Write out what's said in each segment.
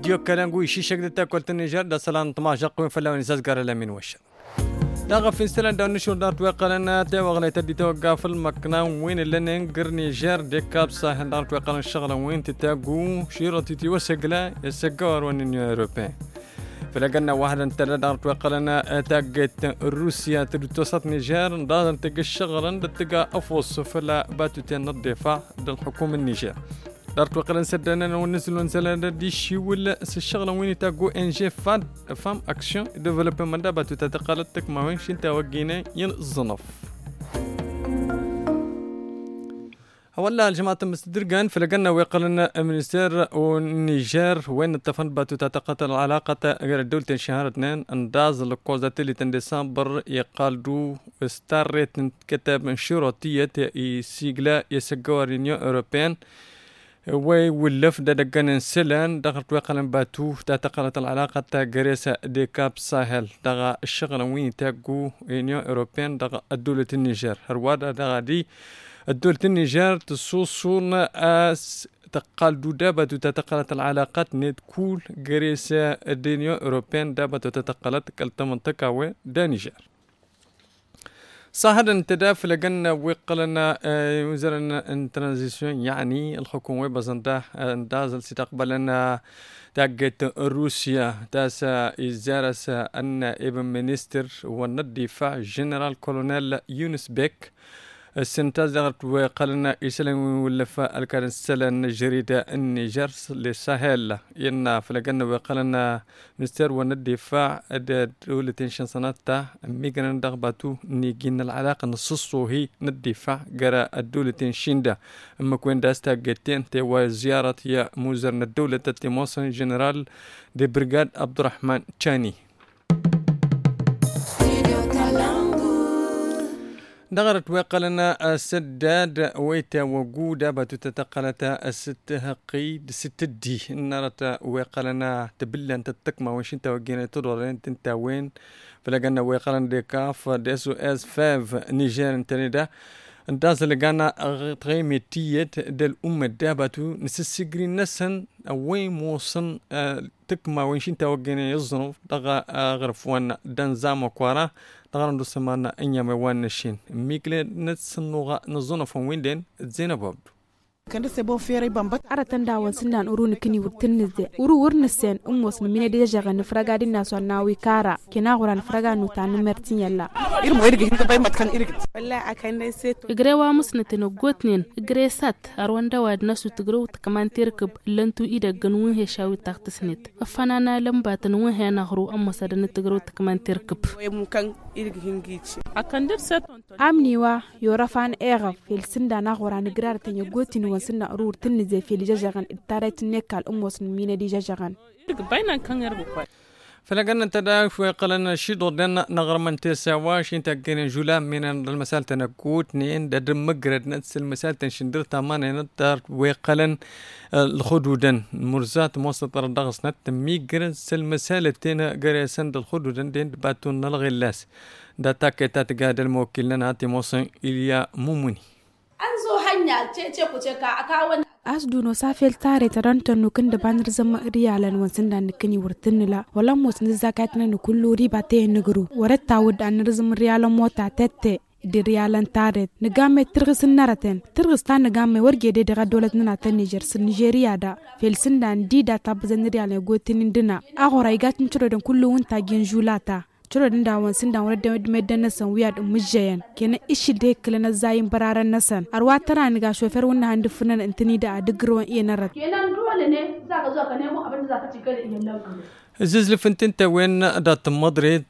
استديو كلامو يشيشك دتا كولت النيجر دا سلان طما جاقوين فلا ونساس قال لامين وش داغ في سلان دا نشور دار توقلنا تا وغلا تدي توقع في المكنا وين اللي ننقر نيجر دي كاب ساحل دار توقلنا الشغله وين تتاقو شيرتي توسقلا يسقور ون اوروبيان فلقنا واحد انت دار توقلنا تاقت روسيا توسط نيجر دار تلقى الشغل تلقى افوس فلا باتو تن الدفاع للحكومه النيجر دارت وقلا نسدنا ونزلوا نزلنا دي شي ولا الشغله وين تاقو ان جي فام اكشن ديفلوبمنت باتو تتقالتك ما وينش انت وقينا ينظنف والله الجماعة مستدرقان فلقنا ويقلنا منستير ونيجر وين اتفقنا باتو تتقاتل العلاقة غير الدولة شهر 2 انداز القوزة اللي ديسمبر يقالدو استاريت كتاب شروطية سيجلا يسقوا رينيو اوروبيان وي ولف دقن سلان دغرت وقلن باتو تتقلت العلاقة غريسة دي كاب ساحل دغا الشغل وين تاقو يونيو اوروبيان دغا الدولة النيجر هروادا دغا دي الدولة النيجر تصوصون اس تقال دابا تتقلت العلاقات نتكول غريسة الدنيا اوروبيان دابا تتقلت كالتا منطقة و دا نيجر صاحب انتداف لقنا وقلنا وزارة الترانزيشن يعني الحكومة بزنده اندازل ستقبلنا تاقت روسيا تاسا إزارس أن ابن منستر والدفاع جنرال كولونيل يونس بيك السنتاز دغرت وقالنا يسلم ولفا الكرنسلة جريدة النيجر للساحل ينا فلقنا وقالنا مستر والدفاع دولة شنصناتا ميغران دغباتو نيجين العلاقة نصصو هي الدفاع جرى الدولة شيندا اما كوين داستا جتين توا زيارة يا موزرنا الدولة تيموسن جنرال دي برغاد عبد الرحمن تشاني دغرت وقلنا السداد ويتا وجودا باتو تتقلتا الستهقي ستدي نرتا وقلنا تبلن تتكما وش انت وجينا تدورين تنتا وين فلقنا وقلنا ديكاف ديسو اس 5 نيجير انتندا انداز لقانا غيميتيت دل داباتو نسسجري نسن وين موصن تكما وش انت وجينا يزنو دغا غرفوان دنزام وكوارا دغرن دو سمانا انيا موان نشين ميكلي نتسنوغا نزونا فون ويندين زينب عبد كان سبب فيري بامبات أرتن داون سنان أورون كني وتنزه أورو ورنسين أموس من دي جاغا نفرغا دي ناس ناوي كارا كنا غورا نفرغا نوتان مرتين يلا إرمو إرغي هنده باي مات كان إرغي والله أكان سيت إغريوا مسنتنو غوتنين إغريسات أرواندا واد ناسو تغرو كمان تركب لنتو إيدا غنوون هشاوي تاخت سنت أفنانا لمباتن وون هي نغرو أما سدن تغرو كمان تركب ويمكن إرغي هنجيتش أكن در ساتون أمنيوا يورفان إيغا في السندا نغورا نغرار تنيو غوتين سنة أرور تنزي في الجاجغان التاريت نيكال أموس من دي جاجغان باينا كان يربو فلقنا تداف وقلنا شيدو دنا نغرمن تساواش انت جن جولا من المسال تنقوت نين دد مقرد نفس المسال تنشندر تامان نتر وقلن الخدودن مرزات موسط الدغس نت ميقرد المسال تنا قريسند الخدودن دين باتون الغلاس دا تاكيتات قاد الموكل لنا تيموسن إليا موموني أنزو حنيا تيجي كوتشكا أكاون أسدونو سافيل تاري ترانتون نكند بانر زما ريالا وانسندا نكني ورتنلا ولا موس نزاكاتنا نكلو ريباتي نغرو ورتا ود ان رزم ريالا موتا تتي دي ريالا تاريت نغامي ترغس النارتين ترغس تا نغامي ورجي دي دغا دولتنا تنيجر نيجيريا دا فيل سندان دي دا تابزن ريالا غوتين دنا اغورا يغات نترودن كلو ونتا جنجولاتا ترى دنداون سندان ورد مدنا سن وياد مجيان كنا إيش ديك لنا زايم برارا نسن أرواتنا نجا شوفر ونا عند فنان انتني دا دقرون ينرد كنا نروح لنا زاك نمو أبن زاك تقول يلا زلزل فنتنتا وين دات مدريد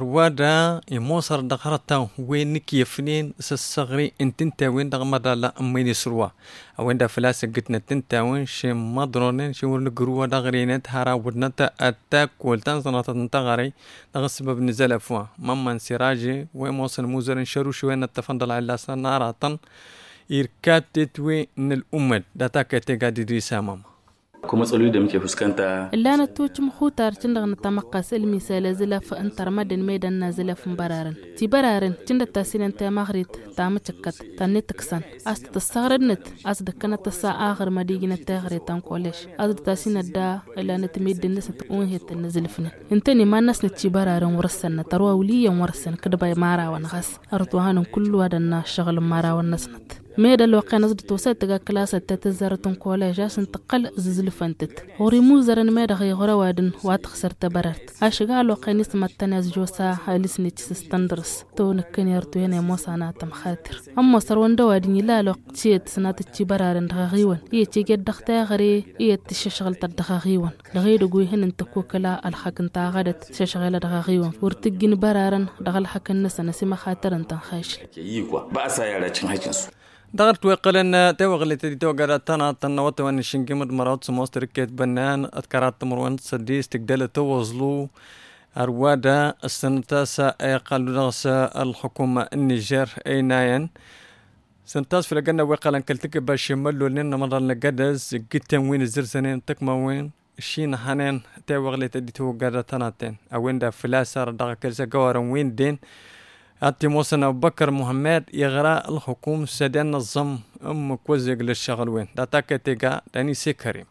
أروادا يموصر دخرتا وين كيفنين سصغري انتنتا وين دغمدا لا أمين يسروا وين دا فلاس قتنا تنتا وين شي مدرونين شي ورنقروا دغرينات هارا ودنتا أتاك والتان صناتا تنتغري دغ السبب نزال أفوا ماما سراجي وين موصل موزرين شروش وين التفندل على ناراتا إركاب تتوي من الأمد داتا كتاقا دي ساماما kuma matsaloli da muke fuskanta lana tocin hutar cin da ta makas ilmi sala zilaf antar madan medan na zilafin bararan ti bararan cin da tasirin ta magrit ta macakkat ta netaksan as ta saradnet as da kana ta sa akhir madigina ta garitan college as da tasina da lana timidin da ta un het na zilfina intani ma nas na ci bararan warsan na tarwa wuliyan warsan kada bai mara wan gas artu hanan kullu wadanna shagal mara wan nasnat ميدا لو كان زد توسات تجا كلاس تتزرتون كولاج عشان تقل زلزل فنتت وريمو زرن ميدا غي غروادن واتخسر تبررت عشقا لو كان اسم التناز جوسا هالسنيت ستاندرس تو نكن يرتو هنا موسانا تمخاطر اما سروان دوادني لا لو تشيت سنات تشبرارن دغيون يتيجي دختي غري يتششغل تدغيون دغي دغوي هن انتكو كلا الحكن تا غدت تششغل دغيون ورتجين برارن دغل حكن نسنا سما خاطرن تنخاش ييكوا باسا يالا cin hakin su دغرت وقلنا توغلي تدي توغرات تنا تنوت وان شنجمد مرات سموستركت بنان اذكرات مروان سدي استقدال توزلو اروادا السنتاسا قالوا نغس الحكومه النيجر ايناين سنتاس في لقنا وقالا كلتك باش يملوا لنا مرة نقدز قتن وين الزرسنين تكما وين الشين حنين توغلي تدي توغرات تناتين اوين دا فلاسر دغا كلسا قوارا وين دين أتي موسنا أبو بكر محمد يغراء الحكومة سدان الضم كوزيق للشغل وين داتاكا تيغا داني سيكريم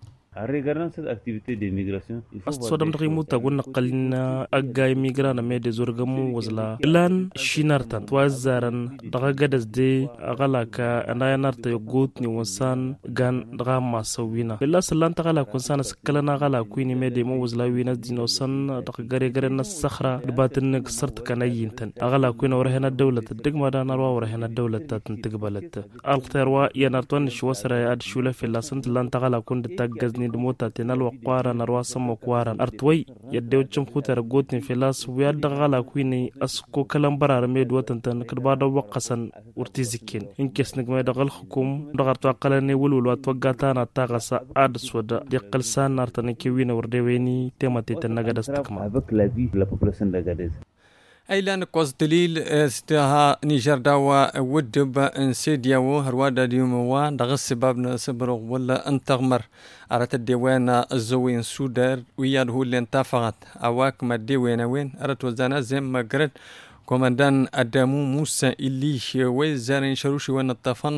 sodam dagi muta gonna qalina agay migrana mede zorgamu wazla ilan shinartan twazaran daga gadas de agalaka anayanarta yogut ni wansan gan daga masawina billa sallan tagala kunsan skalana gala kuini mede mo wazla wina dinosan daga gare na sakhra dibatin sart kanayintan agala kuina warhana dawlat degma da narwa warhana dawlat tantqbalat alqtarwa yanartan shwasra ad shula filla sant lan tagala kun tagaz دموتا تنال وقارا نروا سمو قوارا ارتوي يدو جم خوتر غوتني فلاس وياد غالا كويني اسكو كلام برار ميد وطنتن كربادا وقسن ورتيزكين انكس نغمي دغل حكوم دغرتو قلني ولول وتوغاتانا تاغسا اد سودا دي قلسان نارتن كيوين وردويني تيماتي تنغدستكما avec la vie de la population d'Agadez. أيلان قوز دليل استها نيجر داوا ودب انسيدياو هروادا ديوموا دغس بابنا سبرغ ولا انتغمر أردت الديوان الزوين سودر وياد هو اللي انتفغت أواك ما الديوان وين أردت وزانا زم مقرد كوماندان أدامو موسى إليش وزارين شروشي وين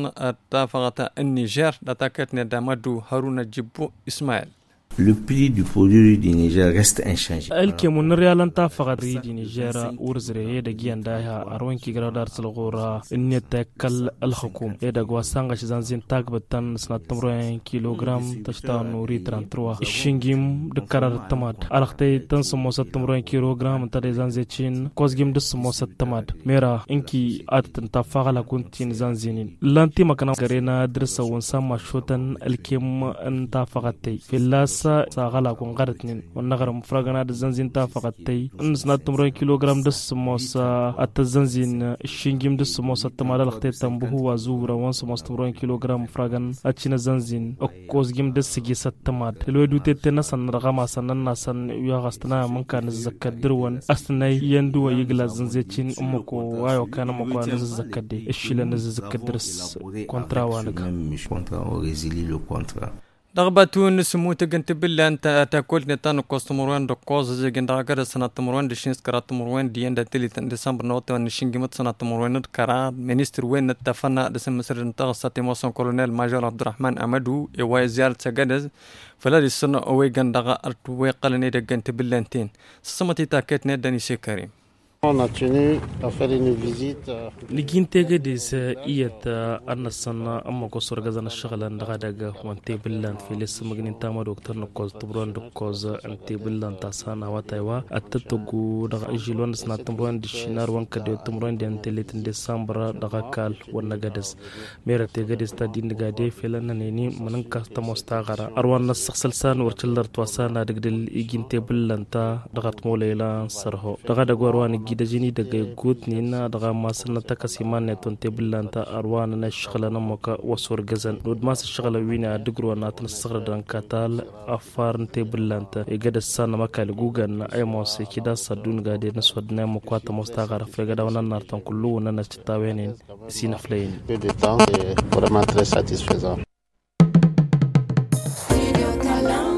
اتفغت النيجر لتاكتنا دامدو هارون الجبو إسماعيل. Le prix du produit du Niger reste inchangé. الكي من ريال تافغ ريدي نيجيرا ورزري يدا جيان داها أروين كي غرادار سلغورا إني تاكل الحكوم يدا غواسانغ شزانزين تاك بتان سنة تمرين كيلوغرام تشتا نوري 33 الشنجيم دكارار التماد ألختي تنس موسى تمرين كيلوغرام تادي زانزيتشين كوزجيم دس موسى التماد ميرا إنكي آتتن تافغ لكونتين زانزينين لانتي مكانا غرينا درسا ونسام شوتن الكيم انتافغتي في اللاس ساغلا كون غرتنين ونغر مفرغنا دزنزين تافقتي نسنا تمرين كيلوغرام دس موسى التزنزين الشنجيم دس موسى التمادل اختي تنبهو وزورا وانس موسى تمرين كيلوغرام مفرغن اتشنا زنزين اوكوزجيم دس جيس التماد الويدو تيتنا سن رغما سننا سن يغستنا من كان الزكدرون استنا يندو يغلا زنزيتشين امكو وايو كان مكو نزكدي الشيل نزكدرس كونترا وانك كونترا وريزيلي لو كونترا رغبتون نسمو تجنت بالله أنت تأكل نتان كوستمروان دكوز زين دعاء سنة تمروان دشين سكرات تمروان ديان دتلي ديسمبر نوت ونشين جمت سنة تمروان كرا منستر وين نتفنى دسم مصر نتغص تيموسون كولونيل ماجور عبد الرحمن أمدو يواي زيارة سجدز فلا السنة أوي جندعاء أرتوي قلني تجنت بالله أنتين سمتي تأكد ندني شكريم. On a tenu à faire une visite. لجين تجديس إيت أن السنة أما قصر جزنا الشغل عند غداء وانت بلان في لسه مجنين تامر دكتور نقاز تبران دكاز أنت بلان تاسانا واتايوا أتتوجو دغ إجلون سنة تمران دشينار وانكدي تمران دي أنتليتن ديسمبر دغاكال ونجدس ميرا تجديس تدين دغادي فلنا نيني منن كاستموستاغرا أروان السخسلسان ورتشلر تواسانا دغدل إجين تبلان تا دغات موليلا سرهو دغادا غوروان دجيني دغ غوتنينا دغ ماسنا تكسيمان نتون تبلانتا اروان نشغلنا مكا وسور غزن دود ماس الشغله وينا دغرو ناتن صغر دان كاتال افارن تبلانتا يغد سان مكا لغوغن اي موسي كدا صدون غادي نسودنا مكوات مستغرا فغدا ونن نارتن كلو ونن تتاوينين سينفلين De temps est vraiment très satisfaisant.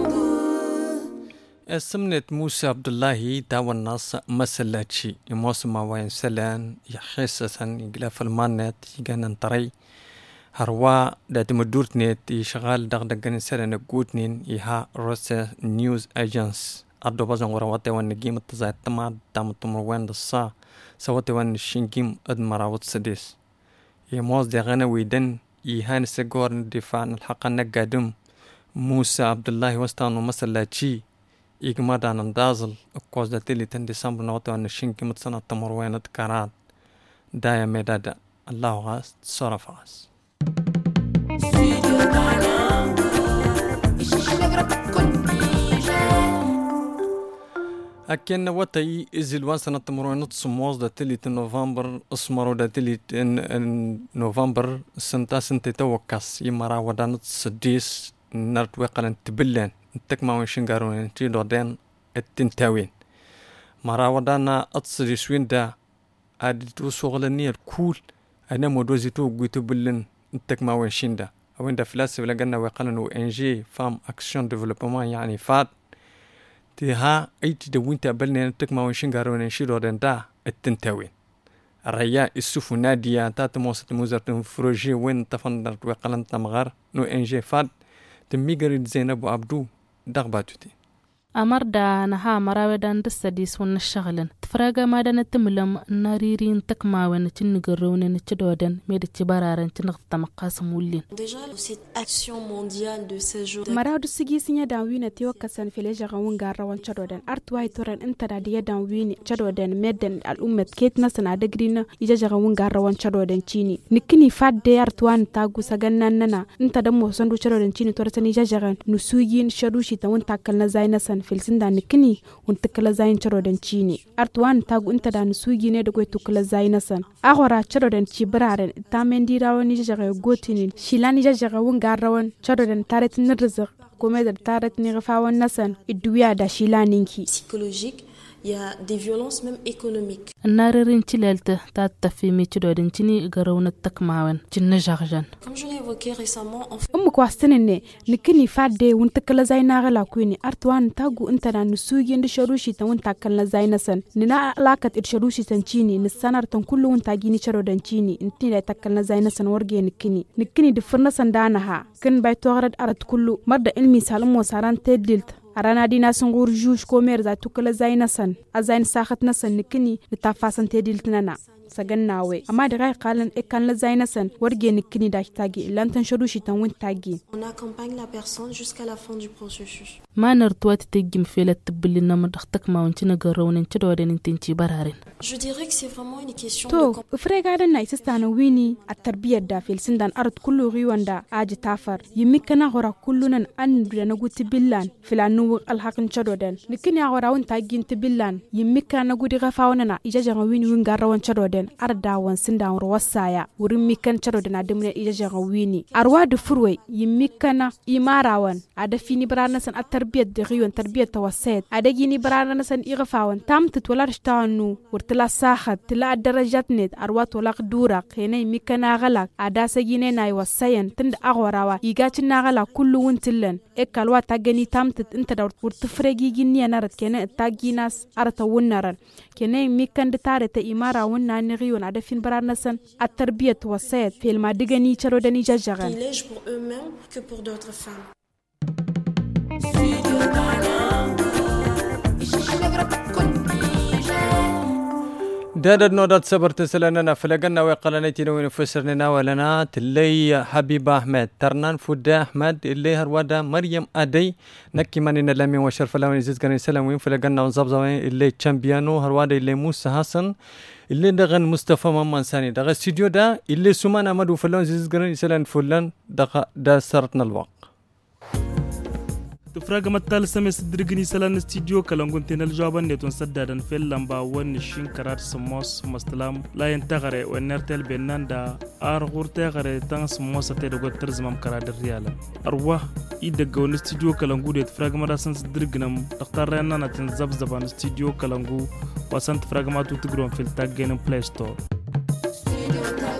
سمنت موسى عبد الله تاو الناس مسلاتشي موسم وين سلان يحسسا يقلا في المانت يقانا نطري هروا دات مدورتنيت يشغال دغدغن سلان قوتنين يها روسا نيوز اجنس أردو بازن ورواتي وان نجيم التزايد تماد دام التمروين دصا سواتي وان الشنجيم ادمراوت سديس يموز دي غانا ويدن يهان سيقور الدفاع الحق نقادم موسى عبد الله وستانو مسلاتشي إجمادا نندازل أقوز داتيلي تن ديسمبر نوتو أن الشنكي متسنة تمروين كارات دايا ميدادا الله غاز صرف غاز أكين واتي إزيل وانسنة تمروين نتصموز داتيلي تن نوفمبر اسمرو داتيلي تن نوفمبر سنتي توكاس يمارا ودانت سديس نرد وقلن تبلين انتك ما وين شنقارون تيدو دين التنتاوين مرا ودانا اتصري سوين دا عادي تو شغلني الكول انا مودوزي تو قويتو بلن انتك ما وين شندا وين دا فلاسي ولا قلنا وقلن انجي فام اكشن ديفلوبمون يعني فات تيها ايتي دا وين تابلني انتك ما وين شنقارون شيدو دين دا التنتاوين الرياء السوفو نادية تات موسط موزرتن فروجي وين تفندر وقلن تمغار نو انجي فات تميغري زينب وعبدو دغباتوتي أمر دا نها مراودان دساديس ونشغلن تفراغا مادان تملم ناريرين تكماوين تنقرونين تدودن ميد تبارارن تنغط مقاسم ولين مراود سيجي سينيا داوين تيوكسان في لجا ونغارا وان تدودن أرتواي تورن انت دادية داوين تدودن ميدن الأمة كيت نسنا دقرين يجا ونغارا وان تدودن تيني نكني فاد دي أرتوان تاقو ساقناننا انت دمو سندو تدودن تيني تورسن يجا نسويين شروشي تاون تاكلنا زاينسان filsin da nikini unta kala zayin charo dan chini artwan tagu unta da nusugi ne da goy to kala zayinasan agora charo dan ci braren tamendi rawani jaga gotinin shilani jaga wunga rawan charo dan taret nirzik kome da taret ni gafawan nasan idwiya da shilaninki psychologique. Il y a des violences même économiques. النارين تلالته تاتفي ميتشدودن تني غرون التكماون جن جارجان. Comme je l'ai évoqué récemment en fait. كواستنني نكني فادي وانت كلا زينا غلا كويني ارتوان تاغو انت دا نسوجي ند شروشي تا وانت كلا زينا سن ننا علاقه الشروشي سنچيني نسانر تن كل وانت جيني شرودن چيني انت دا تكلنا زينا سن ورغي نكني دفرنا سندانها كن بايتوغرد ارت كله مرد علمي سالم وساران تدلت arana dina sungur juj komer za tukala zaina san azain sakhat na san nikini nitafasan tediltnana sagannawe amma da gai qalan ekan la zaina san warge nikini da tagi lantan shurushi tan win tagi on accompagne la personne jusqu'à la fin du processus ما نرتوات تجيم فيلت تبلينا مدختك ما ونتنا جرون انتدو دين تنتي برارين. Je dirais que c'est vraiment une question تو فريق هذا الناس استانويني التربية دافيل سندان أرض كله غيواندا آج تافر يمكننا غرا كلنا أن نقول تبلان فلانو الحق نشدودن لكن يا غرا وانت جين تبلان يمكننا نقول غفاوننا إجازة غويني وينغارا وانشدودن أرض وان سندان روسايا ورميكن شدودن أدمنا إجازة غويني أرواد فروي يمكننا إماراوان هذا فيني برانا سن تربية دغيون تربية توسط أدجيني برانا نسن إغفاون تام تتولارش تانو ورتلا ساخت تلا الدرجات نت أروات ولا قدورة خيني ميكنا غلق أداس جيني ناي وسين تند أغوراوا يجاتنا غلق كل ونتلن إكالوا تجني تام أنت دور ورتفرجي جيني أنا رت كنا تاجيناس أرتون نرن كنا ميكن دتارة إمارة ونا نغيون أدا فين برانا نسن التربية توسط في المادجني شرودني جاجران. دادد نودات صبرت سلنا فلقنا وقلنيتي نوين فسرنا ولنا تلي حبيب أحمد ترنان فدا أحمد اللي هرودا مريم أدي نكي مانينا لامي وشرف لوني زيز كان سلام وين فلقنا ونزبزوين اللي تشامبيانو هرودا اللي موسى حسن اللي دغن مصطفى مامان ثاني دغ استوديو دا اللي سمان أحمد فلان زيز كان سلام فلان دغ دا سرتنا الوقت تفرق متال سمس درجني سلان استديو كلامكم تنال جوابن نتون سدادن في اللمبا ونشين كرات سموس مستلام لا ينتغري ونرتل بناندا أرغور تغري تان سموس تدرج ترزمم كرات الريال أروه يدقون استديو كلامكم تفرق مراسن درجنم تختار لنا نتنزب زبان استديو كلامكم وسنت تفرق ما تتقرون في التاجين بلاي ستور